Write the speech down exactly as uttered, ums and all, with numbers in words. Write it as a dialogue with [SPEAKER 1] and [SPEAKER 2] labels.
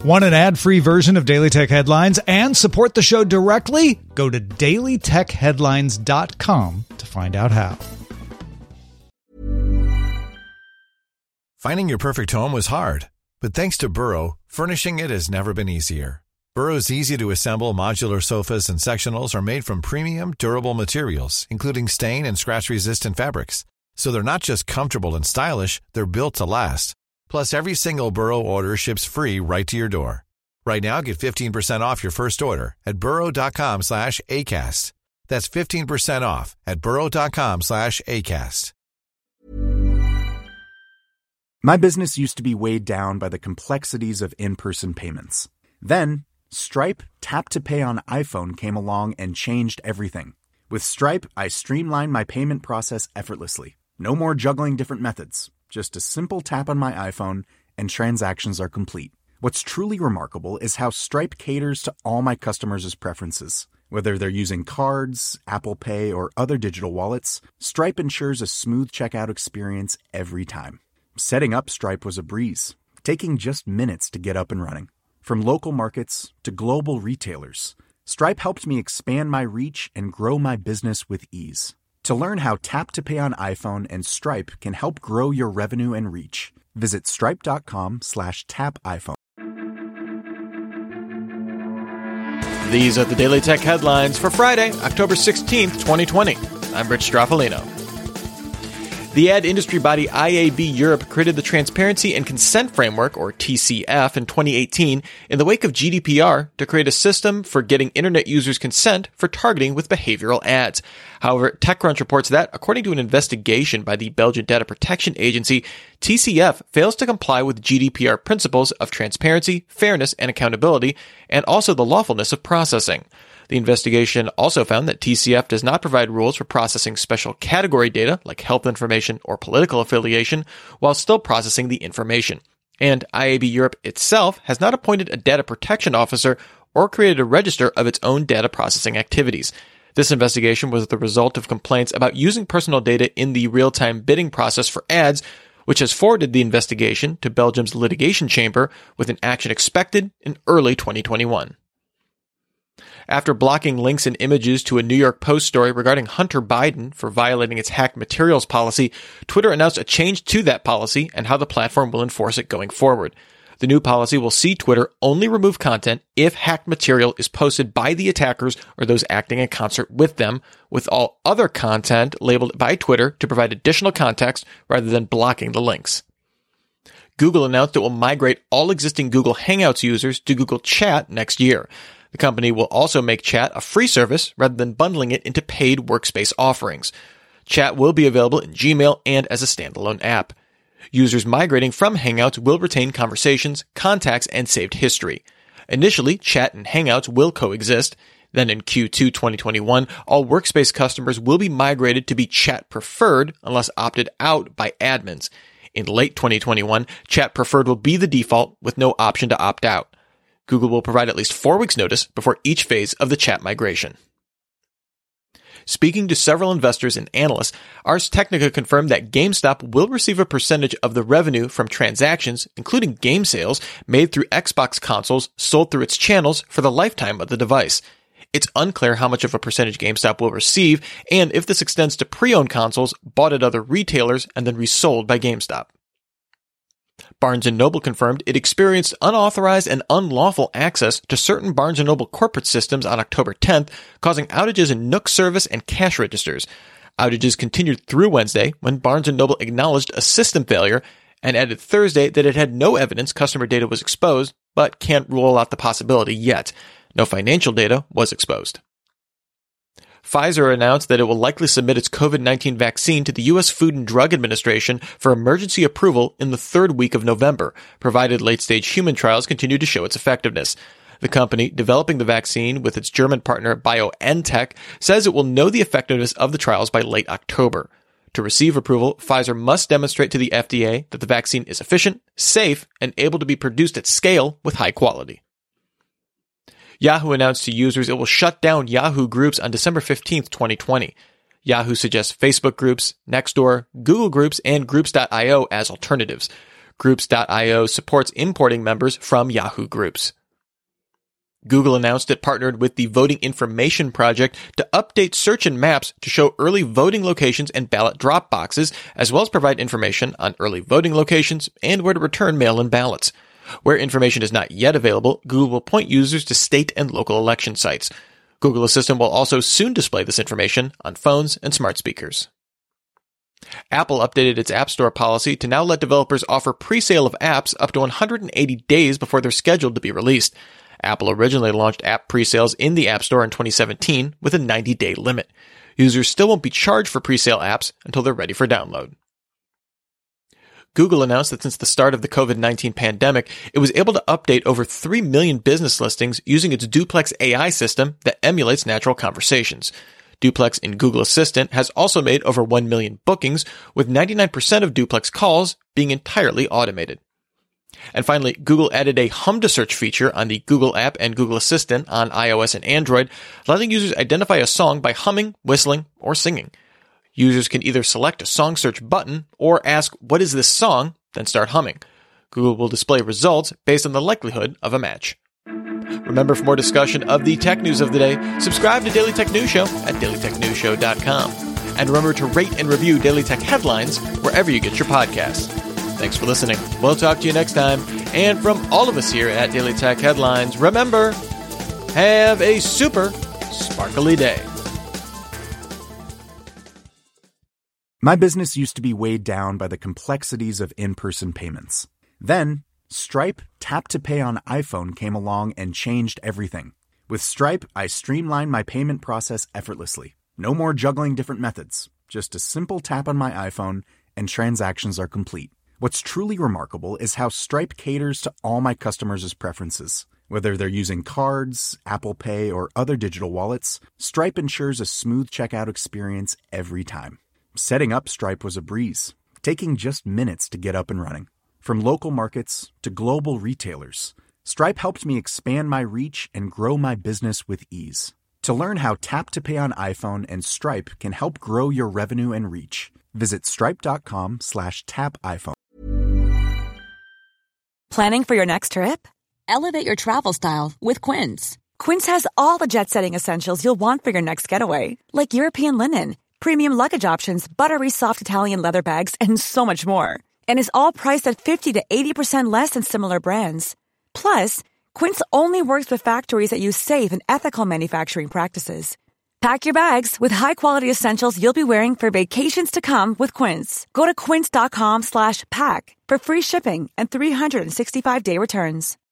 [SPEAKER 1] Want an ad-free version of Daily Tech Headlines and support the show directly? Go to daily tech headlines dot com to find out how.
[SPEAKER 2] Finding your perfect home was hard, but thanks to Burrow, furnishing it has never been easier. Burrow's easy-to-assemble modular sofas and sectionals are made from premium, durable materials, including stain and scratch-resistant fabrics. So they're not just comfortable and stylish, they're built to last. Plus, every single Burrow order ships free right to your door. Right now, get fifteen percent off your first order at burrow.com slash ACAST. That's fifteen percent off at burrow.com slash ACAST.
[SPEAKER 3] My business used to be weighed down by the complexities of in-person payments. Then, Stripe Tap to Pay on iPhone came along and changed everything. With Stripe, I streamlined my payment process effortlessly. No more juggling different methods. Just a simple tap on my iPhone and transactions are complete. What's truly remarkable is how Stripe caters to all my customers' preferences. Whether they're using cards, Apple Pay, or other digital wallets, Stripe ensures a smooth checkout experience every time. Setting up Stripe was a breeze, taking just minutes to get up and running. From local markets to global retailers, Stripe helped me expand my reach and grow my business with ease. To learn how Tap to Pay on iPhone and Stripe can help grow your revenue and reach, visit stripe.com slash tap iPhone.
[SPEAKER 4] These are the Daily Tech Headlines for Friday, October sixteenth, twenty twenty. I'm Rich Straffolino. The ad industry body I A B Europe created the Transparency and Consent Framework, or T C F, in twenty eighteen in the wake of G D P R to create a system for getting internet users' consent for targeting with behavioral ads. However, TechCrunch reports that, according to an investigation by the Belgian Data Protection Agency, T C F fails to comply with G D P R principles of transparency, fairness, and accountability, and also the lawfulness of processing. The investigation also found that T C F does not provide rules for processing special category data like health information or political affiliation while still processing the information. And I A B Europe itself has not appointed a data protection officer or created a register of its own data processing activities. This investigation was the result of complaints about using personal data in the real-time bidding process for ads, which has forwarded the investigation to Belgium's litigation chamber with an action expected in early twenty twenty-one. After blocking links and images to a New York Post story regarding Hunter Biden for violating its hacked materials policy, Twitter announced a change to that policy and how the platform will enforce it going forward. The new policy will see Twitter only remove content if hacked material is posted by the attackers or those acting in concert with them, with all other content labeled by Twitter to provide additional context rather than blocking the links. Google announced it will migrate all existing Google Hangouts users to Google Chat next year. The company will also make Chat a free service rather than bundling it into paid workspace offerings. Chat will be available in Gmail and as a standalone app. Users migrating from Hangouts will retain conversations, contacts, and saved history. Initially, Chat and Hangouts will coexist. Then in Q two twenty twenty-one, all workspace customers will be migrated to be Chat Preferred unless opted out by admins. In late twenty twenty-one, Chat Preferred will be the default with no option to opt out. Google will provide at least four weeks' notice before each phase of the chat migration. Speaking to several investors and analysts, Ars Technica confirmed that GameStop will receive a percentage of the revenue from transactions, including game sales, made through Xbox consoles sold through its channels for the lifetime of the device. It's unclear how much of a percentage GameStop will receive, and if this extends to pre-owned consoles bought at other retailers and then resold by GameStop. Barnes and Noble confirmed it experienced unauthorized and unlawful access to certain Barnes and Noble corporate systems on October tenth, causing outages in Nook service and cash registers. Outages continued through Wednesday when Barnes and Noble acknowledged a system failure and added Thursday that it had no evidence customer data was exposed, but can't rule out the possibility yet. No financial data was exposed. Pfizer announced that it will likely submit its COVID nineteen vaccine to the U S Food and Drug Administration for emergency approval in the third week of November, provided late-stage human trials continue to show its effectiveness. The company developing the vaccine with its German partner BioNTech says it will know the effectiveness of the trials by late October. To receive approval, Pfizer must demonstrate to the F D A that the vaccine is efficient, safe, and able to be produced at scale with high quality. Yahoo announced to users it will shut down Yahoo Groups on December fifteenth, twenty twenty. Yahoo suggests Facebook Groups, Nextdoor, Google Groups, and Groups dot io as alternatives. Groups dot io supports importing members from Yahoo Groups. Google announced it partnered with the Voting Information Project to update search and maps to show early voting locations and ballot drop boxes, as well as provide information on early voting locations and where to return mail-in ballots. Where information is not yet available, Google will point users to state and local election sites. Google Assistant will also soon display this information on phones and smart speakers. Apple updated its App Store policy to now let developers offer pre-sale of apps up to one hundred eighty days before they're scheduled to be released. Apple originally launched app pre-sales in the App Store in twenty seventeen with a ninety-day limit. Users still won't be charged for pre-sale apps until they're ready for download. Google announced that since the start of the covid nineteen pandemic, it was able to update over three million business listings using its Duplex A I system that emulates natural conversations. Duplex in Google Assistant has also made over one million bookings, with ninety-nine percent of Duplex calls being entirely automated. And finally, Google added a hum to search feature on the Google app and Google Assistant on iOS and Android, letting users identify a song by humming, whistling, or singing. Users can either select a song search button or ask, "What is this song?" then start humming. Google will display results based on the likelihood of a match. Remember, for more discussion of the tech news of the day, subscribe to Daily Tech News Show at daily tech news show dot com. And remember to rate and review Daily Tech Headlines wherever you get your podcasts. Thanks for listening. We'll talk to you next time. And from all of us here at Daily Tech Headlines, remember, have a super sparkly day.
[SPEAKER 3] My business used to be weighed down by the complexities of in-person payments. Then, Stripe Tap to Pay on iPhone came along and changed everything. With Stripe, I streamlined my payment process effortlessly. No more juggling different methods. Just a simple tap on my iPhone and transactions are complete. What's truly remarkable is how Stripe caters to all my customers' preferences. Whether they're using cards, Apple Pay, or other digital wallets, Stripe ensures a smooth checkout experience every time. Setting up Stripe was a breeze, taking just minutes to get up and running. From local markets to global retailers, Stripe helped me expand my reach and grow my business with ease. To learn how Tap to Pay on iPhone and Stripe can help grow your revenue and reach, visit stripe.com slash tap iPhone.
[SPEAKER 5] Planning for your next trip? Elevate your travel style with Quince. Quince has all the jet-setting essentials you'll want for your next getaway, like European linen, premium luggage options, buttery soft Italian leather bags, and so much more. And is all priced at fifty to eighty percent less than similar brands. Plus, Quince only works with factories that use safe and ethical manufacturing practices. Pack your bags with high-quality essentials you'll be wearing for vacations to come with Quince. Go to quince.com slash pack for free shipping and three sixty-five day returns.